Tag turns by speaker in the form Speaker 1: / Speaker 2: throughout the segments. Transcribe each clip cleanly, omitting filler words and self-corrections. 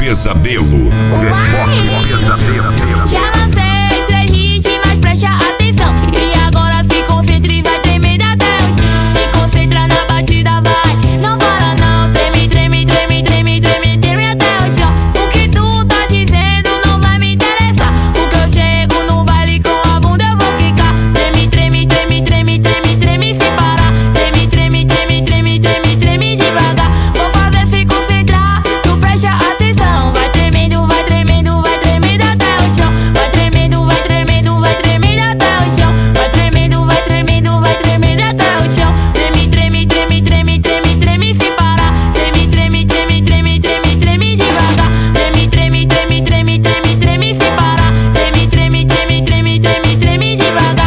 Speaker 1: Pesadelo.
Speaker 2: Reboque Pesadelo. Já lancei 3 hits, mas preste atenção. E agora se concentra e vai tremer até o chão. Se concentra na batida, vai, não para não. Treme, treme, treme, treme, treme, treme até o chão. O que tu tá dizendo não vai me interessar, porque eu chego no baile com a bunda eu vou ficar. Treme, treme, treme, treme, treme, treme sem parar. Treme, treme, treme, treme, treme, treme devagar. Vou fazer se concentrar, tu preste atenção. Vai tremendo, vai tremendo, vai tremendo até o chão. Vai tremendo, vai tremendo, vai tremendo até o chão. Vai tremendo, vai tremendo, vai tremendo até o chão. Treme, treme, treme, treme, treme, treme sem parar. Treme, treme, treme, treme, treme, treme devagar. Treme, treme, treme, treme, treme, treme sem parar. Treme, treme, treme, treme, treme, treme devagar.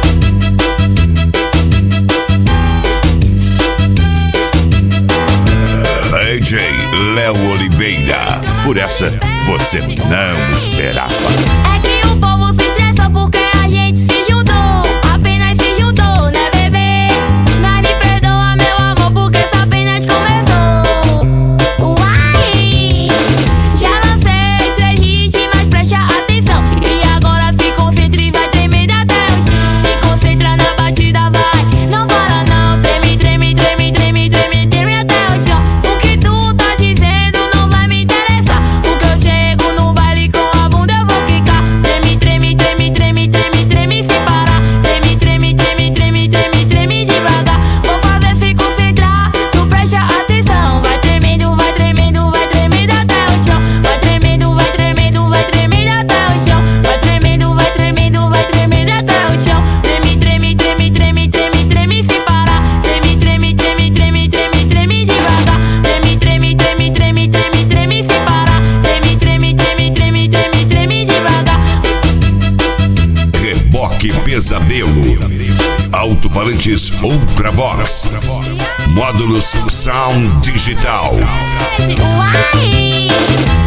Speaker 1: DJ Léo Oliveira. Por essa você não esperava.
Speaker 2: É que o povo se estressa porque a gente se juntou. Apenas se juntou, né, bebê? Mas me perdoa, meu amor, porque isso apenas começou. Uai! Já lancei 3 hits, mas preste atenção. E agora se concentra e vai tremendo até o chão. Se concentra na batida, vai, não para não. Treme, treme, treme, treme, treme, treme até o chão. O que tu tá dizendo não vai me interessar, porque eu chego no baile com a bunda eu vou ficar. Treme, treme, treme, treme, treme, treme sem parar. Treme, treme, treme, treme, treme, treme devagar. Vou fazer se concentrar, tu preste atenção. Vai tremendo, vai tremendo, vai tremendo até o chão. Vai tremendo, vai tremendo, vai tremendo até o chão. Vai tremendo, vai tremendo, vai tremendo até o chão. Treme, treme, treme, treme, treme, treme sem parar. Treme, treme, treme, treme, treme, treme devagar. Treme, treme, treme, treme, treme, treme sem parar. Treme, treme, treme, treme, treme, treme devagar.
Speaker 1: Reboque Pesadelo. Alto-falantes Ultravox. Módulos Sound Digital.
Speaker 2: Uai!